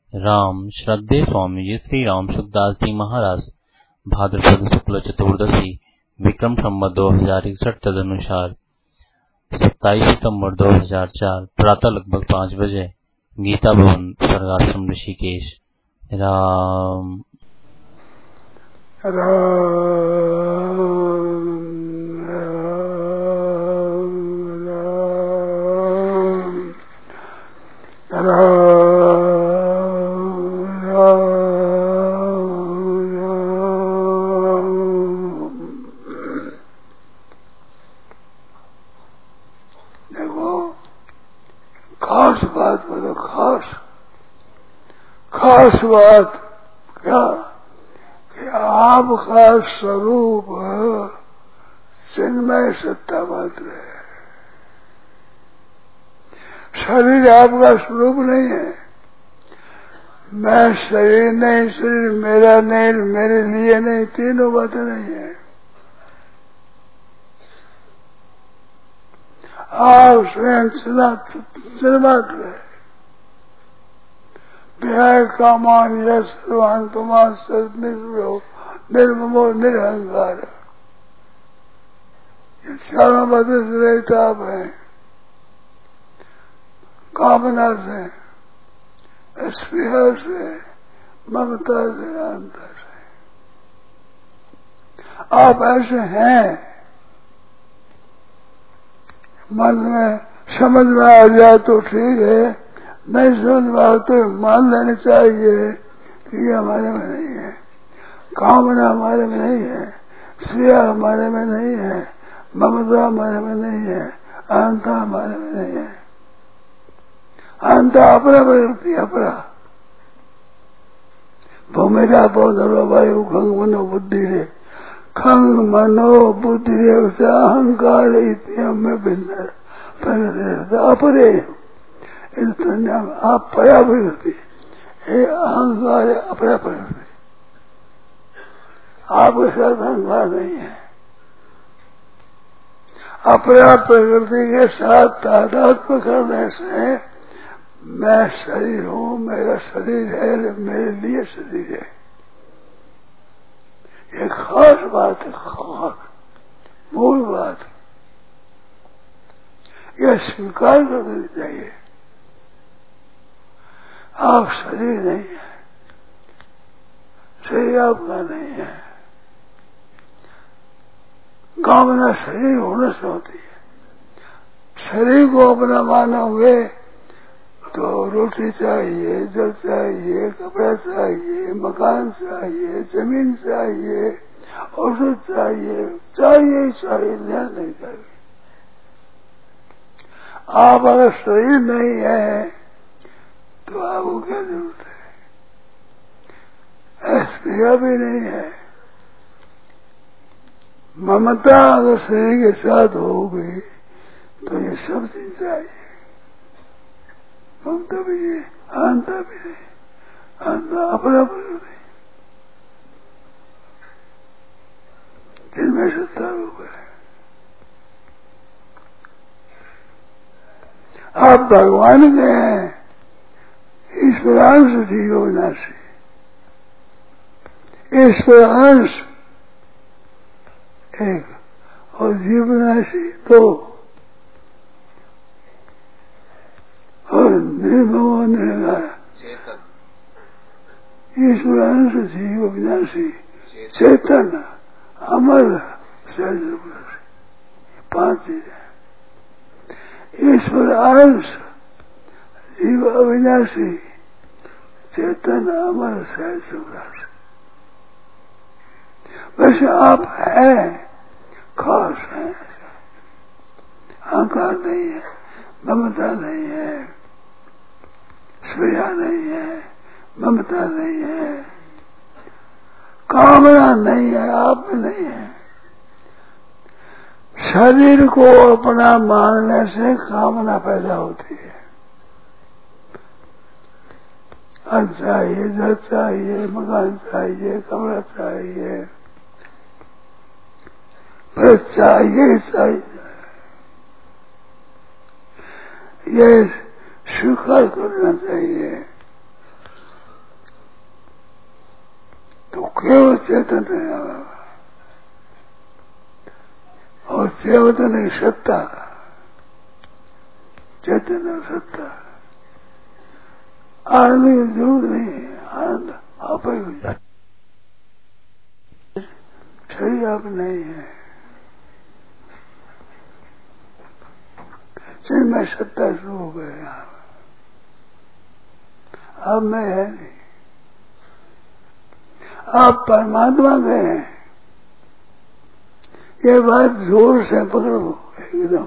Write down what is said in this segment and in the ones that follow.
राम श्रद्धेय स्वामी जी श्री राम सुखदास जी महाराज भाद्रपद शुक्ल चतुर्दशी विक्रम संवत 2061 तदनुसार 27 सितंबर 2004 प्रातः लगभग 5 बजे गीता भवन स्वर्गाश्रम ऋषिकेश। राम खास बात क्या कि आपका स्वरूप चिन्मय सत्ता मात्र है। शरीर आपका स्वरूप नहीं है। मैं शरीर नहीं, शरीर मेरा नहीं, मेरे लिए नहीं, तीनों बातें नहीं है। आप स्वयं चिन्मात्र है। विहाय कामान यश सर्वान तुमान निर्ममो निरहंकार, ये चारों बातें से रहित आप हैं। कामना से, स्पृहा से, ममता से, अहंता से आप ऐसे हैं। मन में समझ में आ जाए तो ठीक है, नहीं समझ में आए तो मान लेना चाहिए कि ये हमारे में नहीं है, कामना हमारे में नहीं है, स्त्रिया हमारे में नहीं है, ममता हमारे में नहीं है, अहंता हमारे में नहीं है। अहंता अपरा प्रवृत्ति अपरा भूमिका पौधरो वायु खंग मनो बुद्धि रे, खंग मनो बुद्धि रे उसे अहंकार में भिन्न अपरे आप परा प्रवृत्ति, अहंकार अपरा प्रवृत्ति, आपके साथ अहंकार नहीं है। अपरा प्रवृत्ति के साथ तादात्म्य करने से मैं शरीर हूँ, मेरा शरीर है, मेरे लिए शरीर है। ये खास बात है, खास मूल बात। यह स्वीकार कर देनी चाहिए। आप शरीर नहीं है, शरीर आपका नहीं है। कामना शरीर होने से होती है। शरीर को अपना मानोगे तो रोटी चाहिए, जल चाहिए, कपड़ा चाहिए, मकान चाहिए, जमीन चाहिए, औषध चाहिए, चाहिए चाहिए, ध्यान नहीं चाहिए। आप अगर शरीर नहीं है तो आपको क्या जरूरत है? स्त्रिया भी नहीं है। ममता अगर शरीर के साथ हो गई तो ये सब चीज चाहिए। ममता भी नहीं, अहंता भी नहीं, अहंता अपना नहीं, जिनमें सत्ता रूप है। आप भगवान के हैं, ईश्वरांश जीव विनाशी, ईश्वरांश एक और जीव विनाशी दो, और निर्ममो निरंकार। ईश्वरांश जीव विनाशी चेतन अमर सहज, 5 चीजें। ईश्वर अंश जीव अविनाशी चेतन अमर सहज। वैसे आप हैं, खास हैं। अहंकार नहीं है, ममता नहीं है, स्त्रिया नहीं है, ममता नहीं है, कामना नहीं है, आप में नहीं है। शरीर को अपना मानने से कामना पैदा होती है। अन्न चाहिए, जल चाहिए, मकान चाहिए, कमरा चाहिए, फिर चाहिए। ये स्वीकार करना चाहिए। तो केवल चेतन है और चेतन की सत्ता, चैतन्य सत्ता। आनंद की जरूरत नहीं है, आनंद आप ही हो जाए, शरीर आप नहीं है। मैं सत्ता शुरू हो गए यहाँ, अब मैं है नहीं, आप परमात्मा गए हैं। ये बात जोर से पकड़ो एकदम,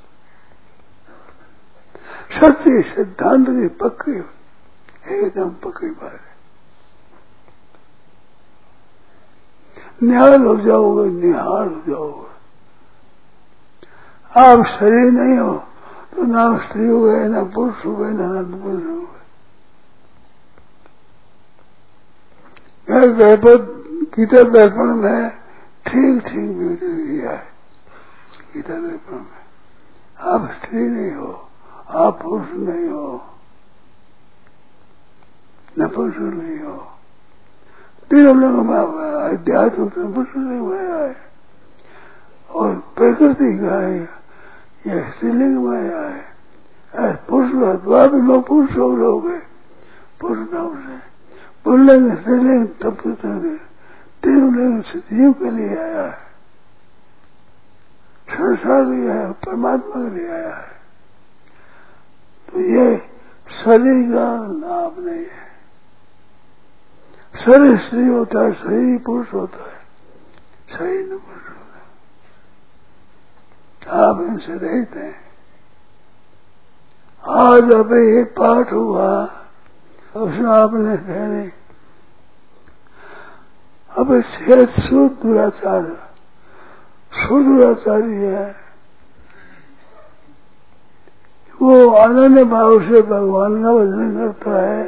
सच्ची सिद्धांत की पक्की, एकदम पक्की बात है। निहाल हो जाओगे, निहाल हो जाओगे। आप शरीर नहीं हो तो ना स्त्री हो गए, ना पुरुष हो गए, ना पुरुष हो गए। गीता दर्पण में ठीक ठीक विवरण दिया है। गीता दर्पण में आप स्त्री नहीं हो, आप पुरुष नहीं हो, न पुरुष नहीं हो। तीनों लोगों में अध्यात्म पुरुष नहीं हुआ है और प्रकृति का है, यह स्त्रीलिंग माया है। पुरुष द्वार भी लोग पुरुष हो लोग है, पुरुष नाम से पुल्लिंग स्त्रीलिंग तब तीनों लिंग जीव के लिए आया है, संसार लिए है, परमात्मा के लिए आया है। तो ये शरीर का नाम नहीं है। शरीर स्त्री होता है, शरीर पुरुष होता है, शरीर न पुरुष होता है। आप इनसे रहित हैं। आज अभी एक पाठ हुआ, उसमें आपने कहने अब शुद्ध दुराचार, शुद्ध दुराचारी है वो अनन्य भाव से भगवान का भजन करता है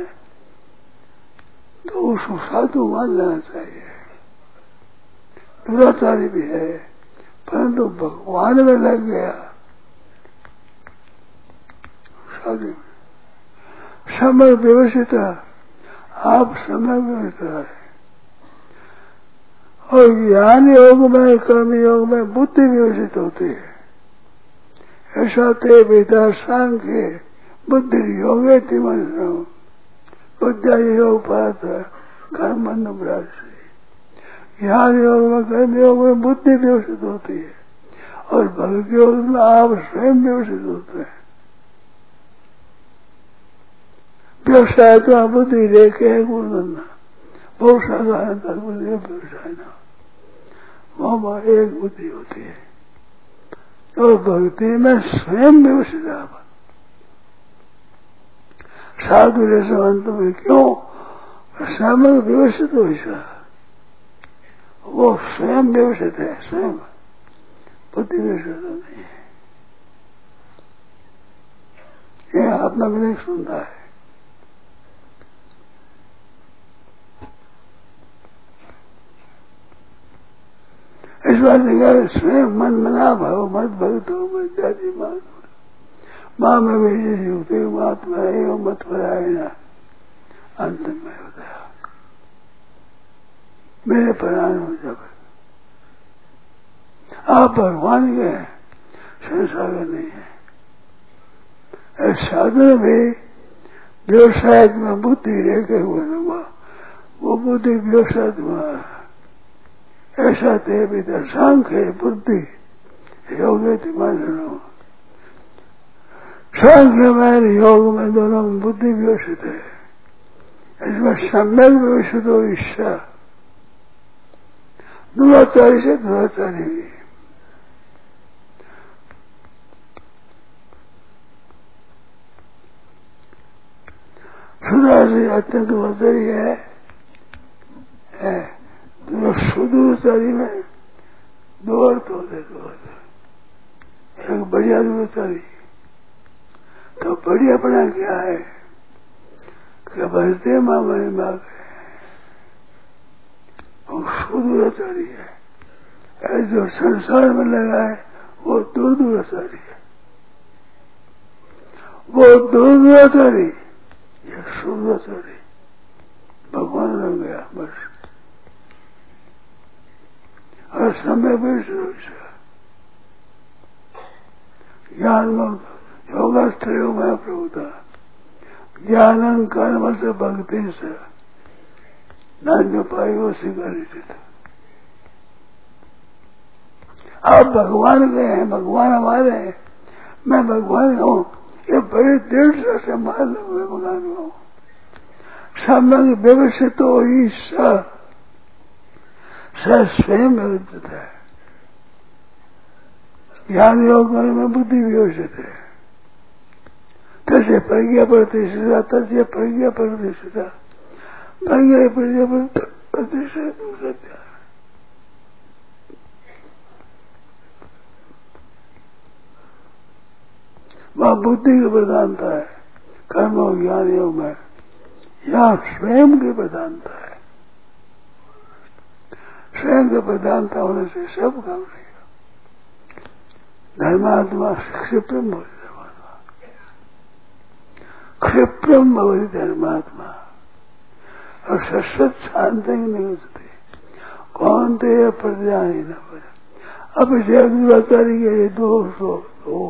तो उसको साधु मान लेना चाहिए। दुराचारी भी है परंतु भगवान में लग गया, साधु समय व्यवस्थित, आप समय व्यवस्थित है। और ज्ञान योग में, कर्म योग में बुद्धि व्यवस्थित होती है। ऐसा ते वेदा सांख्य बुद्धि योगे तिमंत्र बुद्धा योग पात कर्म अनुप्रासी। ज्ञान योग में, कर्म योग में बुद्धि व्यवस्थित होती है और भक्ति योग में आप स्वयं व्यवस्थित होते हैं। व्यवसाय तो बुद्धि रेखे है गुरुना, बहुत सारा बुद्धि व्यवसाय ना, वहां एक बुद्धि होती है और भक्ति में स्वयं व्यवस्थित आप साधु जैसे अंत में क्यों स्वयं व्यवस्थित हो, ऐसा वो स्वयं व्यवस्थित है, स्वयं बुद्धि व्यवस्थित नहीं है। यह अपना विवेक सुनता है। इस बात ने स्वयं मन मना भाव मत भक्त हो मत जाति मान माँ में भेजे युक्त महात्मा एवं मत परायणा अंत में होता है मेरे प्राण हो जब आप भगवान के हैं, संसार नहीं है। साधन भी व्यवसाय में बुद्धि रेखे हुए वो बुद्धि व्यवसाय में ऐसा ते भीतर सांख्य बुद्धि योगे तिमानो सांख्य में योग में दोनों में बुद्धि व्यवस्थित है। इसमें सम्यक व्यवस्थित हो ईर्षा दुराचारी से दुराचारी भी। सुधारी अत्यंत दुराचारी है सुदूरचारी में दो अर्थ होते, दो अर्थ। एक बढ़िया दुराचारी तो बढ़िया अपना क्या है क्या भजते माँ मरी माँ और सुदूराचारी है जो संसार में लगा है वो दूर दुराचारी है। वो दूर दुराचारी या सुदूराचारी भगवान लग गया बस। और समय भी शुरू से ज्ञान योगास्त्रो में प्रभुता ज्ञान कर्म से भक्ति से नान्य पायो स्वीकार। आप भगवान के हैं, भगवान हमारे हैं, मैं भगवान हूँ, ये बड़ी दृढ़ से मान लो मैं भगवान हूँ। सामने व्यवस्थित हो ईश्वर स्वयं व्यवस्थित है। ज्ञान योग में बुद्धि व्यवस्थित है। तसे प्रज्ञा प्रतिष्ठिता, तस्य प्रज्ञा प्रतिष्ठिता, प्रज्ञा प्रज्ञा प्रतिष्ठिता। वह बुद्धि की प्रधानता है कर्म और ज्ञान योग में, यहाँ स्वयं की प्रधानता है। स्वयं की प्रधानता होने से सब काम नहीं। धर्मात्मा क्षिप्रम भवति, धर्मात्मा क्षिप्रम भवति धर्मात्मा, और शाश्वत शांति नहीं हो सकती। कौन ते प्रजा ही न पड़े। अब इसे अग्निवाचारी के दोष हो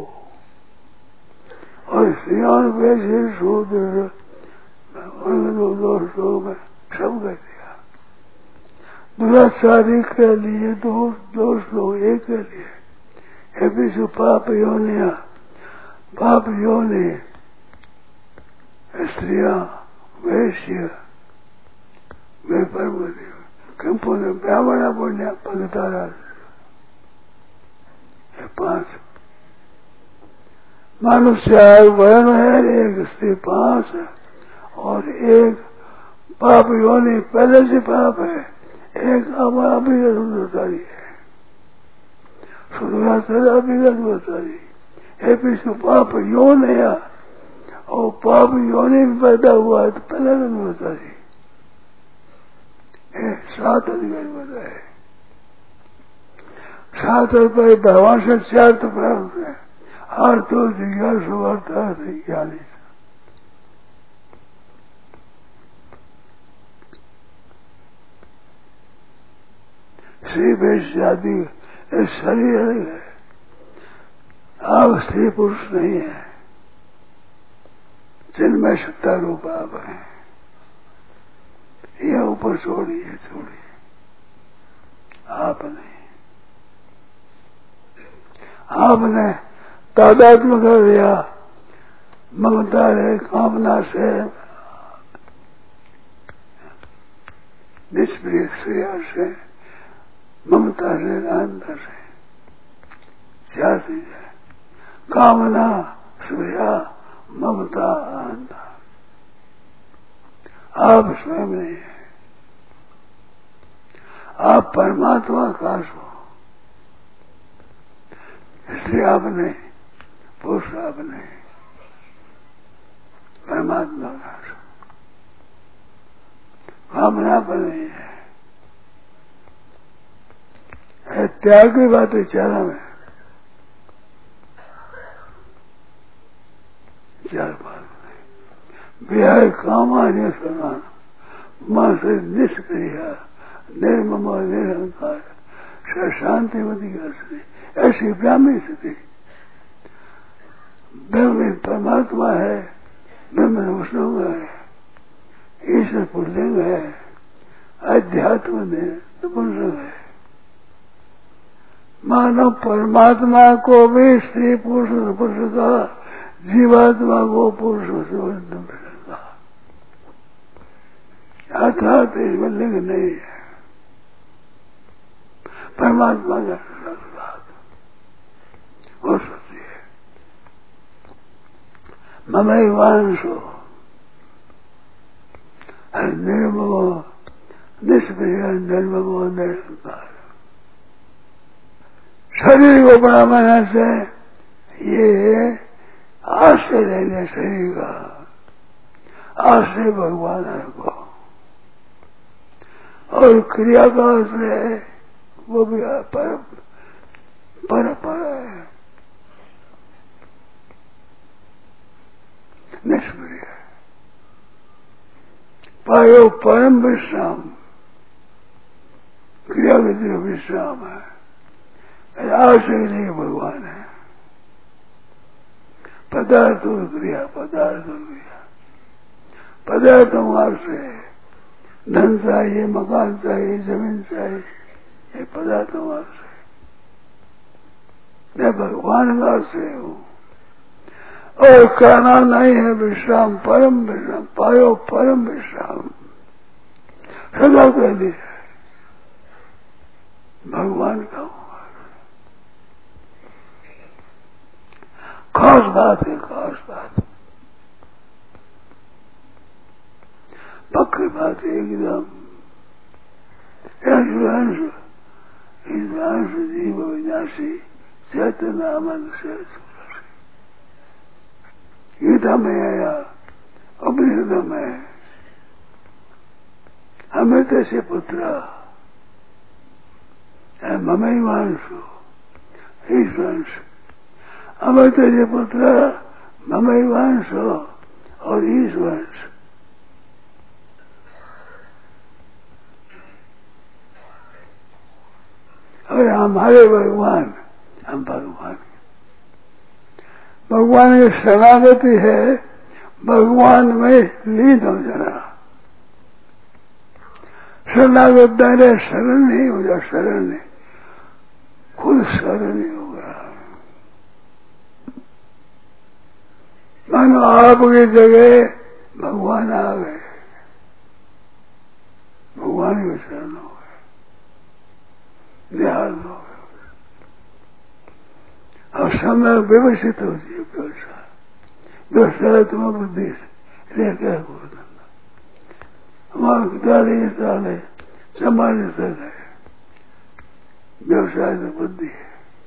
और श्रीमान वैसे शूद्र दोष में सब कर दिया। दुराचारी के लिए दोष लोग एक के लिए है विश्व पाप योनिया, पाप योनि स्त्रियां वैश्य वे कंपो ने ब्राह्मणा पुण्य पगतारा 5 मनुष्य वर्ण है, एक स्त्री 5 है और एक पाप योनि पहले से पाप है, एक अभिगत दुराचारी है। दुराचारी अभिगत दुराचारी है विश्व पाप योन है और पाप योनि में पैदा हुआ है तो पहले का दुराचारी 7 अधिकारी बताए। 7 रुपये भगवान से 4 तो प्राप्त है, 8 तो जिज्ञासु अर्थ ज्ञानी। स्त्री वेश आदि शरीर अलग है, आप स्त्री पुरुष नहीं है, जिनमें सत्ता रूप आप है। यह ऊपर छोड़िए आप नहीं। आपने तादात्म कर दिया ममता है, कामना से, निष्प्रिय क्रिया से, ममता से, अंतर से, क्या चीज है? कामना, स्प्रिया, ममता, अंतर। आप स्वयं नहीं है, आप परमात्मा आकाश हो, इसलिए आप नहीं, पुरुष आप नहीं, परमात्मा आकाश हो। कामना पर नहीं है, त्याग की बात विचारा में 4 बार बिहार कामान्य समान मां से निष्क्रिय निर्मम निरंकार शांतिमती स्थिति, ऐसी ब्राह्मी स्थिति। ब्रह्म परमात्मा है, ब्रह्म विष्णु है, ईश्वर पुल्लिंग है, अध्यात्म पुरुष है। मानव परमात्मा को भी स्त्री पुरुष का, जीवात्मा को पुरुष का, अर्थात इसमें लिंग नहीं है। परमात्मा का बात हो सकती है। ममैवांशो निर्ममो निष्प्रिय निर्ममो निरंकार। शरीर को बनाने से ये आश्रय लेंगे, शरीर का आश्रय भगवान को, और क्रिया का आश्रय वो भी पर है, निष्क्रिय पायो परम विश्राम। क्रिया गति का विश्राम है। आश्रय नहीं भगवान है। पदार्थ और क्रिया, पदार्थ और क्रिया। पदार्थों आश्रय, धन चाहिए, मकान चाहिए, जमीन चाहिए, ये पदार्थों आश्रय। मैं भगवान का आश्रय हूँ। और कहना नहीं है विश्राम, परम विश्राम पायो, परम विश्राम सदा कह दिया भगवान का। खास बात है, खास बात, पक्की बात है एकदम। ईश्वरांश जीव विनाशी चैतन्य आनंद से गीता में आया, उपनिषद में अमृत से पुत्र ममैवांशो ईश्वरांश, अमृत से पुत्र ममैवांशो और ईश्वरांश। और हमारे भगवान, हम भगवान, भगवान की शरणागति है, भगवान में लीन हो जाना। शरणागत दायरे शरण नहीं हो जा, शरण नहीं, खुद शरण नहीं होगा। मानो आपकी जगह भगवान आ गए, भगवान के शरण हो गए, ध्यान हो गए। और समय व्यवस्थित होती है, व्यवसाय व्यवसाय तुम्हें बुद्धि से क्या करो। हमारे दादी साल है, समाज तक है, व्यवसाय तो बुद्धि है।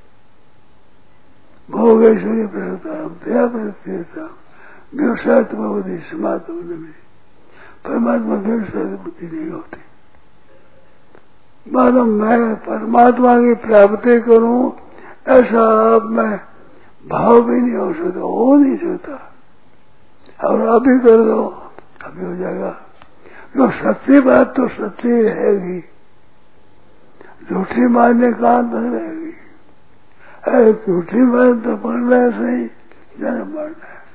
भोगेश्वरी प्रसन्नता दया प्रत्यता व्यवसाय तुम्हें बुद्धि, समाज बुद्धि में। परमात्मा व्यवसाय तो बुद्धि नहीं होती। मानो मैं परमात्मा की प्राप्ति करूं ऐसा आप में भाव भी नहीं हो सकता, हो नहीं सकता। और अभी कर दो, अभी हो जाएगा। जो सच्ची बात तो सच्ची रहेगी, झूठी मानने कहाँ तक रहेगी। झूठी बात तो पढ़ना है, सही जन्म पढ़ना है।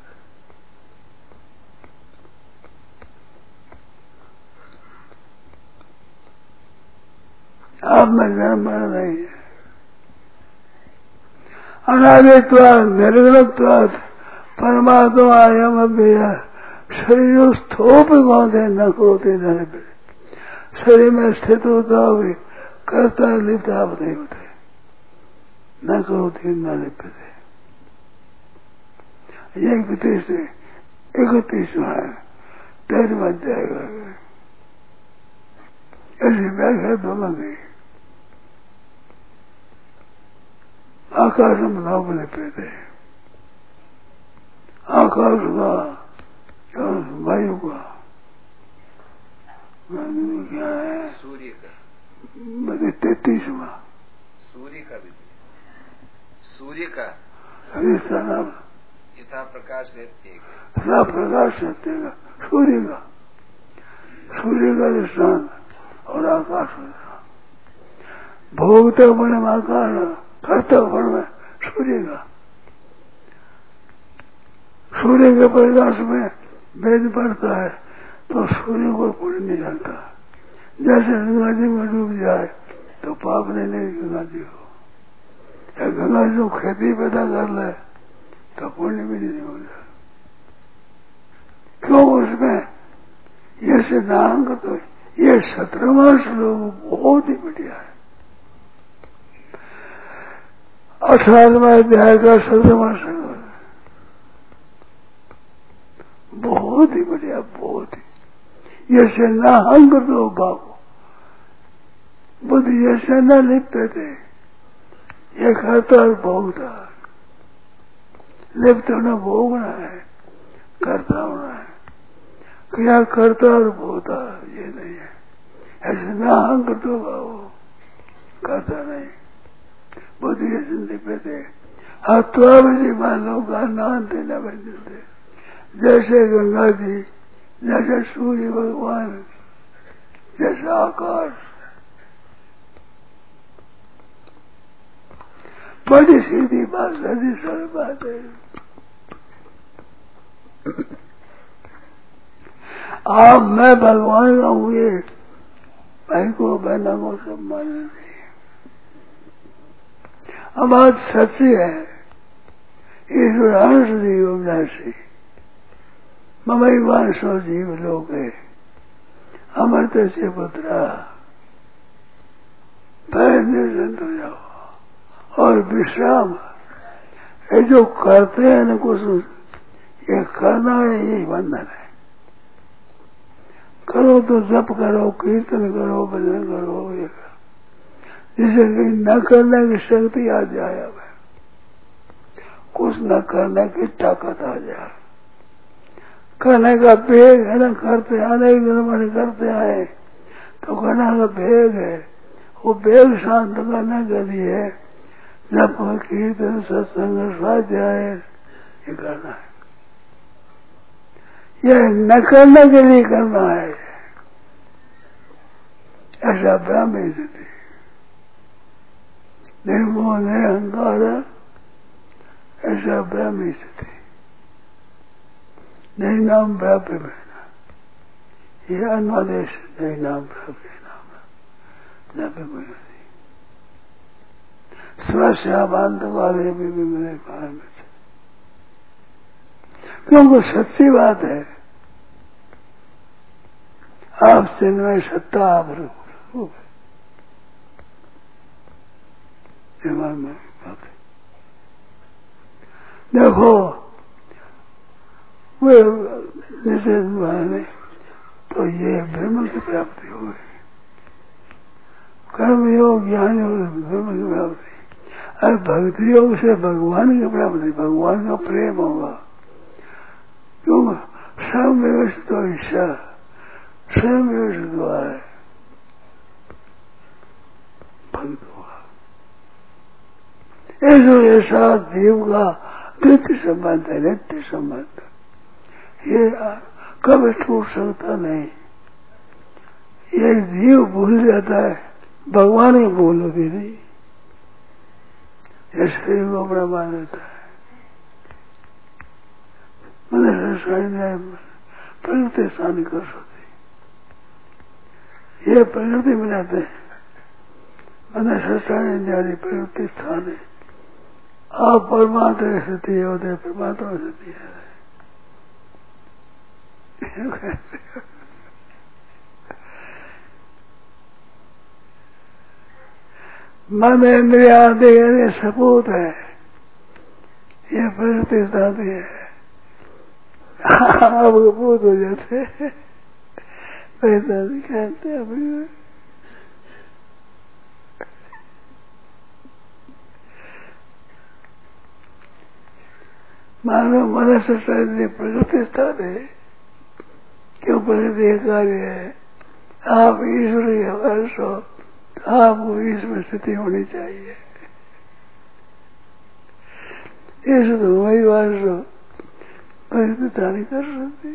आप में जन्म पढ़ना नहीं है। अनादित्वाद निर्गुणत्वाद परमात्मा आयम अभ्य शरीर स्थोप कौनते न करोते न लिपते। शरीर में स्थित होता हुए करता लिप्त आप नहीं होते, न करोते न लिपते। ये 31वां है, 13वां अध्याय। ऐसी व्याख्या दोनों गई। आकाश में नाव लिपते, आकाश का वायु का क्या है, सूर्य का, 33वां सूर्य का भी, सूर्य का यथा प्रकाश यथा प्रकाश सत्य का, सूर्य का, सूर्य का दृष्टान और आकाश का दृष्टान। भोगते बने में आकाश, करते बने में सूर्य का। सूर्य के प्रकाश में वेद पड़ता है तो सूर्य को पुण्य नहीं जाता। जैसे गंगा जी में डूब जाए तो पाप नहीं गंगा जी हो। या गंगा जी को खेती पैदा कर ले तो पुण्य भी नहीं हो जाए। क्यों? उसमें ये सिद्धांत तो ये 17वां श्लोक बहुत ही बढ़िया है। 18वां अध्याय का 17वां श्लोक बहुत ही बढ़िया, बहुत ही। यसे न हंग दो बाबू, बुद्ध यसे न लिपते थे। ये करता और भोगता, लिप्त होना भोगना है, करता होना है। क्या करता और भोगता ये नहीं है। ऐसे न हंग दो बाबू, करता नहीं। बुद्ध यसे लिपते थे। हत्वा भी मान लो का नानते न बचते। जैसे गंगा जी, जैसे सूर्य भगवान, जैसा आकाश, बड़ी सीधी बात, सीधी सरल बात है। आप मैं भगवान का हूँ, ये भाई को बहना को सब मालूम नहीं। अब बात सच्ची है। ईश्वर अंश जीव अविनाशी, ममैवान सो जीव लोग है, अमृत से पुत्रा, भय निर्जंत हो जाओ और विश्राम। ये जो करते हैं ना कुछ, ये करना है, यही बंधन है। करो तो जप करो, कीर्तन करो, भजन करो, ये करो, जिसे न करने की शक्ति आ जाए। अब कुछ न करने की ताकत आ जाए। करने का भेग है ना, करते आने दिन करते आए तो करने का भेग है। वो भेग शांत करने के लिए जब कीर्तन सत्संग स्वाध्याय ये करना है। यह न करने के लिए करना है, ऐसा ब्राह्मी स्थिति। निर्मोह निरहंकार, ऐसा ब्राह्मी स्थिति। नहीं नाम व्याप्य बहना, ये अन्वादेश नहीं नाम व्याप्य नाम व्याप्य बहना। स्वस्याबांत वाले भी मेरे पाए में, क्योंकि सच्ची बात है। आप चिन्मय सत्ता, आप रूप में बात है। देखो वे जैसे ने तो ये ब्रह्म की प्राप्ति हो गई। कर्म योग, ज्ञान योग, ब्रह्म की प्राप्ति। अरे भक्ति योग से भगवान की प्राप्ति, भगवान का प्रेम होगा। क्यों? स्वयं व्यवस्थित हो ईश्वर, स्वयं व्यवस्थित हुआ है, भक्त होगा। ऐसा जीव का नित्य संबंध है, नित्य संबंध। ये कभी टूट सकता नहीं। ये जीव भूल जाता है, भगवान ही भूल होती नहीं। ये शरीर को अपना मान लेता है। मैंने प्रकृति स्थान कर सकती, ये प्रकृति में जाते हैं। मैंने सच्चाई प्रकृति स्थान है। आप परमात्मा स्थिति होते, परमात्मा स्थिति है। मन इंद्रिया आदि सपूत है, ये प्रकृति स्थान है। आप कपूत हो जाते, पैसा दिखाते अभी। मानव मनुष्य शरीर प्रकृति स्थान है। क्यों? प्रकृति कार्य है। आप ईश्वरीय वर्ष हो, आपको ईश्वर स्थिति होनी चाहिए। ईश्वर तो वही वर्ष हो, परिस्थिति नहीं कर सकती।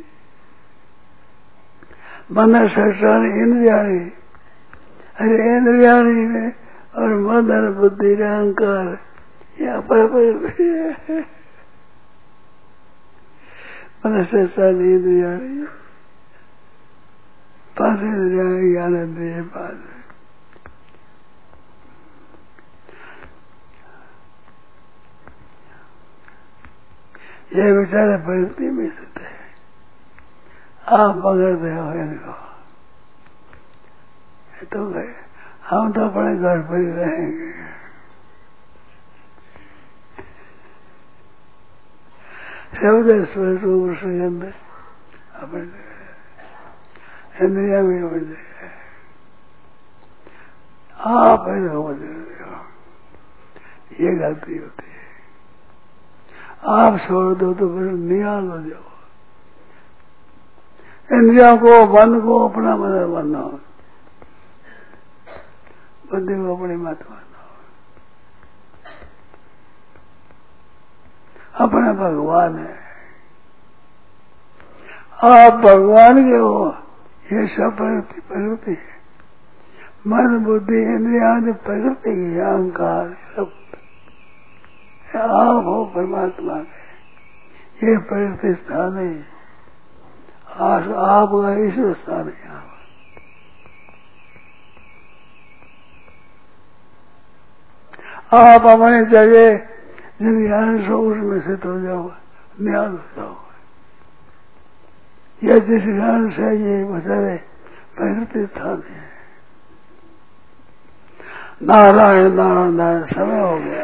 मन शस्त्राणी इंद्रियाणी, अरे इंद्रियाणी में और मन और बुद्धि अहंकार, यहाँ पर मन शस्त्राणी इंद्रियाणी, पांच इंद्रियाणी, ज्ञान इंद्रिय पांच। ये बेचारे प्रकृति में स्थित है। आप पकड़ते हो इनको, तो गए। हम तो अपने घर पर ही रहेंगे। शब्द स्पर्श रूप सुगंध अपने इंद्रिया में बढ़ जाए। आप इनको बदलते हो, ये गलती होती है। आप छोड़ दो तो फिर निहाल हो जाओ। इंद्रियों को, मन को अपना मदद मानो, बुद्धि को अपनी मत मानो। अपना भगवान है, आप भगवान के हो। ये सब प्रकृति है। मन बुद्धि इंद्रिया प्रकृति की, अहंकार सब आप हो परमात्मा के, ये प्रकृति स्थान है, आपका ईश्वर स्थान है। यहाँ आप अपने जगह जिन ज्ञान से उसमें से तो जाओ, न्याय हो जाओ। यह जिस ज्ञान से ये बचाए प्रकृति स्थान है। नारायण नारायण नारायण समय हो गया।